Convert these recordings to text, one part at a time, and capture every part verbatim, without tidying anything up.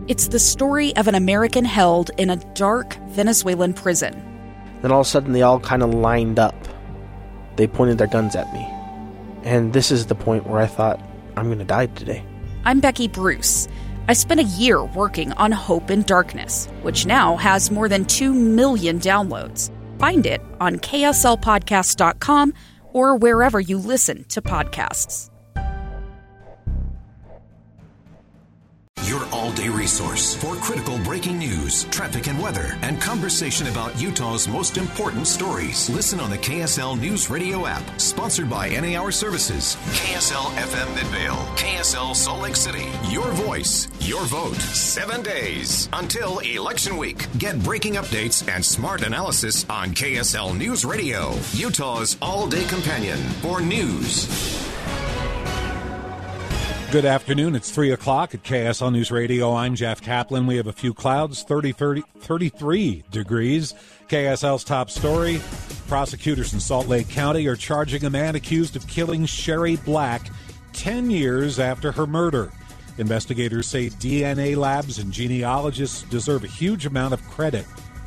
It's the story of an American held in a dark Venezuelan prison. Then all of a sudden they all kind of lined up. They pointed their guns at me. And this is the point where I thought, I'm going to die today. I'm Becky Bruce. I spent a year working on Hope in Darkness, which now has more than two million downloads. Find it on K S L podcast dot com or wherever you listen to podcasts. Your all-day resource for critical breaking news, traffic and weather, and conversation about Utah's most important stories. Listen on the K S L News Radio app, sponsored by N A R Services, K S L F M Midvale, K S L Salt Lake City. Your voice, your vote. Seven days until election week. Get breaking updates and smart analysis on K S L News Radio, Utah's all-day companion for news. Good afternoon. It's three o'clock at K S L News Radio. I'm Jeff Kaplan. We have a few clouds, thirty, thirty, thirty-three degrees. K S L's top story. Prosecutors in Salt Lake County are charging a man accused of killing Sherry Black ten years after her murder. Investigators say D N A labs and genealogists deserve a huge amount of credit.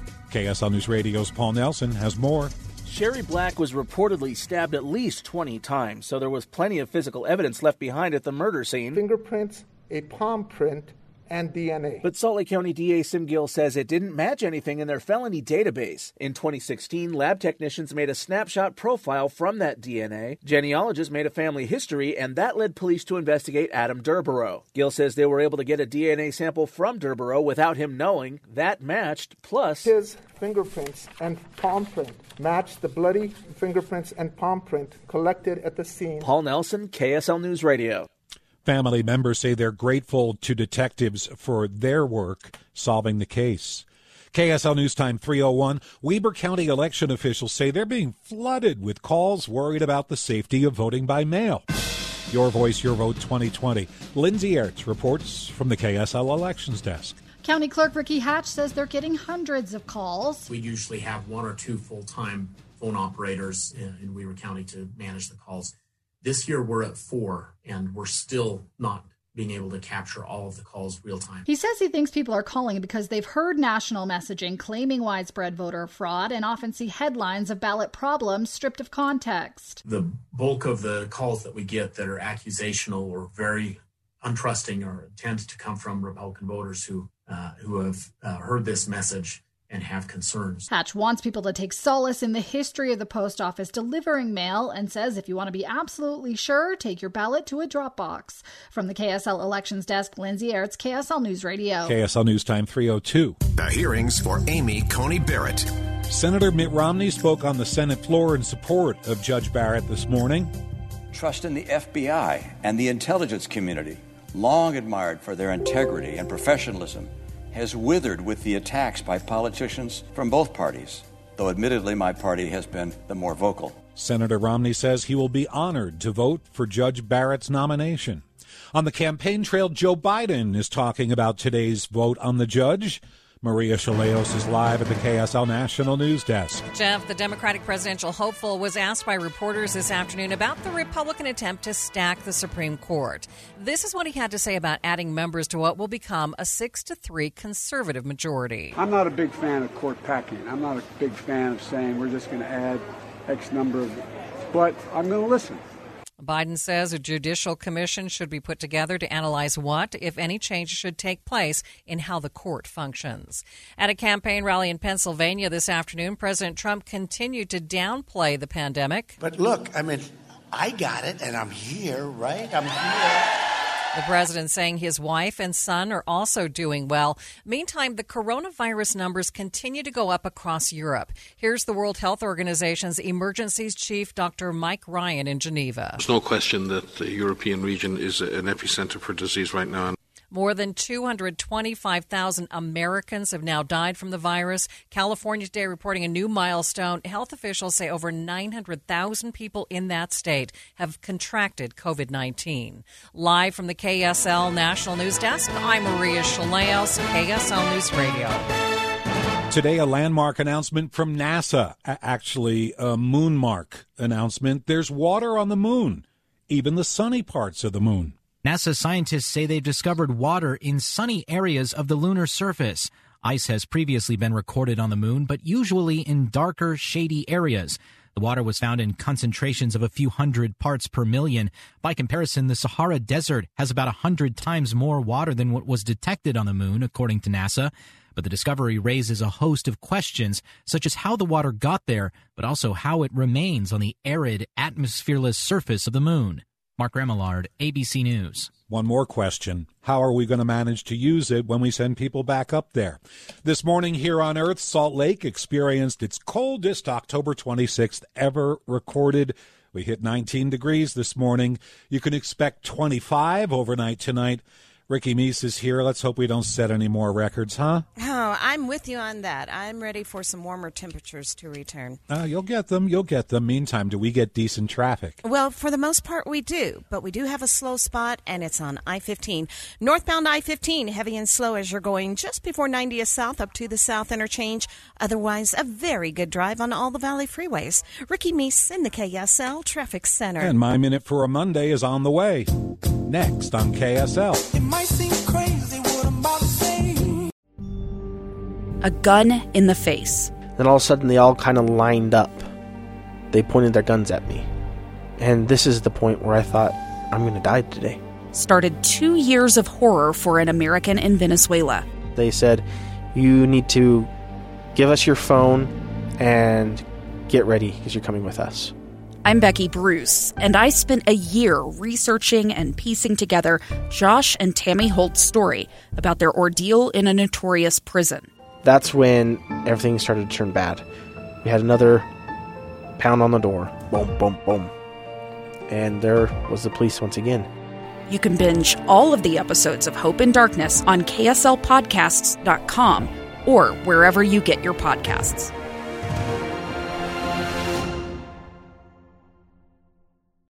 K S L News Radio's Paul Nelson has more. Sherry Black was reportedly stabbed at least twenty times, so there was plenty of physical evidence left behind at the murder scene. Fingerprints, a palm print, and D N A. But Salt Lake County D A Sim Gill says it didn't match anything in their felony database. In twenty sixteen, lab technicians made a snapshot profile from that D N A. Genealogists made a family history, and that led police to investigate Adam Durborough. Gill says they were able to get a D N A sample from Durborough without him knowing. That matched, plus his fingerprints and palm print matched the bloody fingerprints and palm print collected at the scene. Paul Nelson, K S L News Radio. Family members say they're grateful to detectives for their work solving the case. K S L News Time three oh one. Weber County election officials say they're being flooded with calls worried about the safety of voting by mail. Your Voice, Your Vote twenty twenty. Lindsay Ertz reports from the K S L Elections Desk. County Clerk Ricky Hatch says they're getting hundreds of calls. We usually have one or two full-time phone operators in, in Weber County to manage the calls. This year we're at four, and we're still not being able to capture all of the calls real time. He says he thinks people are calling because they've heard national messaging claiming widespread voter fraud and often see headlines of ballot problems stripped of context. The bulk of the calls that we get that are accusational or very untrusting or tend to come from Republican voters who uh, who have uh, heard this message and have concerns. Hatch wants people to take solace in the history of the post office delivering mail and says if you want to be absolutely sure, take your ballot to a drop box. From the K S L Elections Desk, Lindsay Ertz, K S L News Radio. K S L News Time three oh two. The hearings for Amy Coney Barrett. Senator Mitt Romney spoke on the Senate floor in support of Judge Barrett this morning. Trust in the F B I and the intelligence community, long admired for their integrity and professionalism, has withered with the attacks by politicians from both parties, though admittedly my party has been the more vocal. Senator Romney says he will be honored to vote for Judge Barrett's nomination. On the campaign trail, Joe Biden is talking about today's vote on the judge. Maria Chaleos is live at the K S L National News Desk. Jeff, the Democratic presidential hopeful, was asked by reporters this afternoon about the Republican attempt to stack the Supreme Court. This is what he had to say about adding members to what will become a six to three conservative majority. I'm not a big fan of court packing. I'm not a big fan of saying we're just going to add X number of, but I'm going to listen. Biden says a judicial commission should be put together to analyze what, if any, changes should take place in how the court functions. At a campaign rally in Pennsylvania this afternoon, President Trump continued to downplay the pandemic. But look, I mean, I got it, and I'm here, right? I'm here. The president saying his wife and son are also doing well. Meantime, the coronavirus numbers continue to go up across Europe. Here's the World Health Organization's emergencies chief, Doctor Mike Ryan, in Geneva. There's no question that the European region is an epicenter for disease right now. More than two hundred twenty-five thousand Americans have now died from the virus. California today reporting a new milestone. Health officials say over nine hundred thousand people in that state have contracted covid nineteen. Live from the K S L National News Desk, I'm Maria Chaleos, K S L News Radio. Today, a landmark announcement from NASA, actually a moonmark announcement. There's water on the moon, even the sunny parts of the moon. NASA scientists say they've discovered water in sunny areas of the lunar surface. Ice has previously been recorded on the moon, but usually in darker, shady areas. The water was found in concentrations of a few hundred parts per million. By comparison, the Sahara Desert has about a hundred times more water than what was detected on the moon, according to NASA. But the discovery raises a host of questions, such as how the water got there, but also how it remains on the arid, atmosphereless surface of the moon. Mark Remillard, A B C News. One more question. How are we going to manage to use it when we send people back up there? This morning here on Earth, Salt Lake experienced its coldest October twenty-sixth ever recorded. We hit nineteen degrees this morning. You can expect twenty-five overnight tonight. Ricky Meese is here. Let's hope we don't set any more records, huh? Oh, I'm with you on that. I'm ready for some warmer temperatures to return. Uh, you'll get them. You'll get them. Meantime, do we get decent traffic? Well, for the most part, we do. But we do have a slow spot, and it's on I fifteen. Northbound I fifteen, heavy and slow as you're going just before ninetieth South up to the South Interchange. Otherwise, a very good drive on all the Valley freeways. Ricky Meese in the K S L Traffic Center. And My Minute for a Monday is on the way. Next on K S L. It might seem crazy what I'm about to say. A gun in the face. Then all of a sudden they all kind of lined up. They pointed their guns at me. And this is the point where I thought, I'm going to die today. Started two years of horror for an American in Venezuela. They said, you need to give us your phone and get ready because you're coming with us. I'm Becky Bruce, and I spent a year researching and piecing together Josh and Tammy Holt's story about their ordeal in a notorious prison. That's when everything started to turn bad. We had another pound on the door. Boom, boom, boom. And there was the police once again. You can binge all of the episodes of Hope in Darkness on K S L podcasts dot com or wherever you get your podcasts.